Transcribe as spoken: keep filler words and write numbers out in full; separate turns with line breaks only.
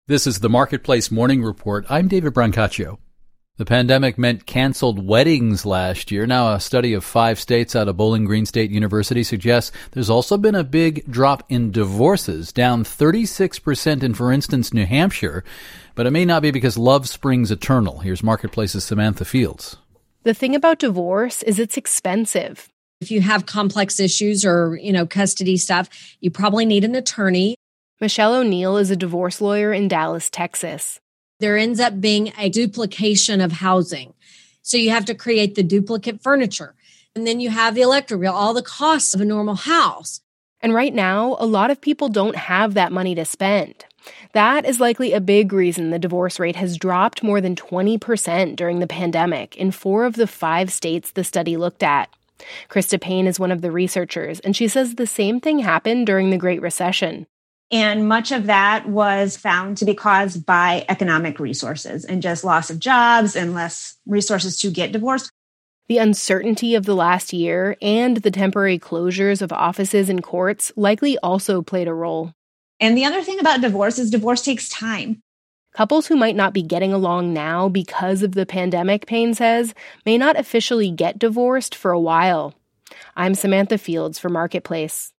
This is the Marketplace Morning Report. I'm David Brancaccio. The pandemic meant canceled weddings last year. Now, a study of five states out of Bowling Green State University suggests there's also been a big drop in divorces, down thirty-six percent in, for instance, New Hampshire. But it may not be because love springs eternal. Here's Marketplace's Samantha Fields.
The thing about divorce is it's expensive.
If you have complex issues or, you know, custody stuff, you probably need an attorney.
Michelle O'Neill is a divorce lawyer in Dallas, Texas.
There ends up being a duplication of housing. So you have to create the duplicate furniture. And then you have the electric bill, all the costs of a normal house.
And right now, a lot of people don't have that money to spend. That is likely a big reason the divorce rate has dropped more than twenty percent during the pandemic in four of the five states the study looked at. Krista Payne is one of the researchers, and she says the same thing happened during the Great Recession.
And much of that was found to be caused by economic resources and just loss of jobs and less resources to get divorced.
The uncertainty of the last year and the temporary closures of offices and courts likely also played a role.
And the other thing about divorce is divorce takes time.
Couples who might not be getting along now because of the pandemic, Payne says, may not officially get divorced for a while. I'm Samantha Fields for Marketplace.